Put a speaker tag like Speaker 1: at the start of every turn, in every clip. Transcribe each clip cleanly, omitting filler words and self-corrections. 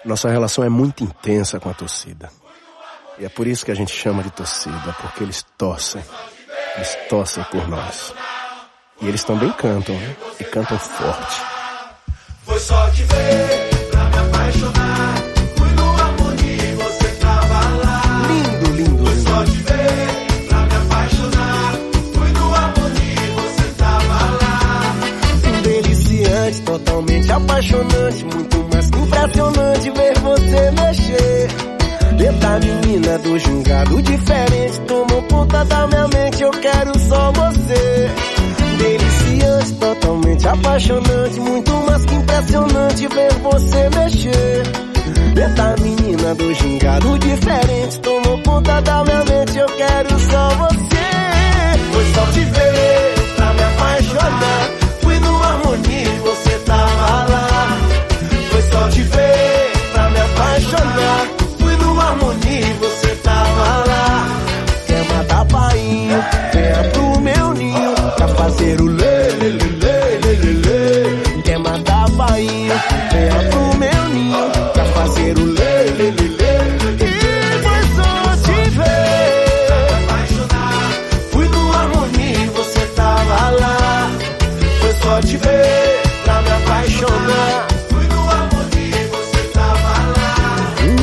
Speaker 1: Nossa relação é muito intensa com a torcida. E é por isso que a gente chama de torcida, porque eles torcem por nós. E eles também cantam, né? E cantam forte.
Speaker 2: Foi só te ver pra me apaixonar. Fui no Harmonia e você tava lá.
Speaker 1: Lindo, lindo,
Speaker 2: Foi
Speaker 1: lindo.
Speaker 2: só te ver pra me apaixonar. Fui no Harmonia e você tava lá.
Speaker 3: Deliciante, totalmente apaixonante, muito mais que impressionante ver você mexer. Eita menina do gingado diferente, tomou conta da minha mente, eu quero só você. Deliciante, totalmente apaixonante, muito mais que impressionante ver você mexer. Eita menina do gingado diferente, tomou conta da minha mente, eu quero só você.
Speaker 2: Foi só te ver pra me apaixonar. Fui no Harmonia e você tava lá. Foi só te ver pra me apaixonar. Fui no Harmonia e você tava lá.
Speaker 3: Quer matar painho, venha pro meu ninho, pra fazer o lê, lê, lê, lê, lê, lê, lê. Quer matar painho, venha pro meu ninho, pra fazer o lê, lê, lê, lê. E foi só te ver
Speaker 2: Pra me apaixonar. Fui no Harmonia e você tava lá. Foi só te ver pra me apaixonar. Fui no Harmonia e você tava lá.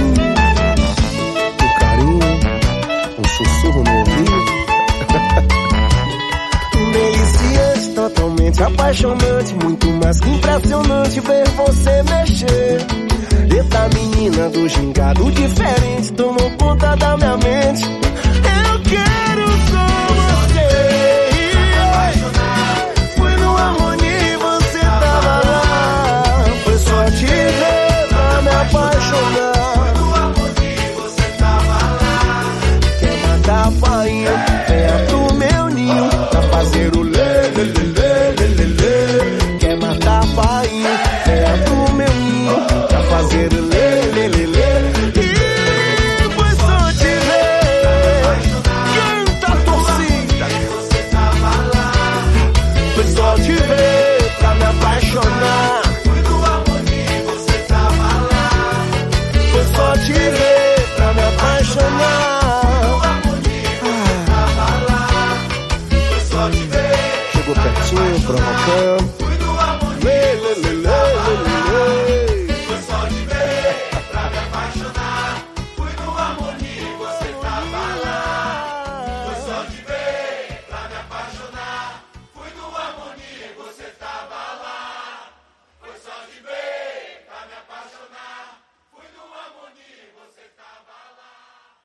Speaker 1: Um carinho, um sussurro no ouvido.
Speaker 3: deliciante, totalmente apaixonante, muito mais que impressionante ver você mexer. Eita menina do gingado diferente, tomou conta da minha mente,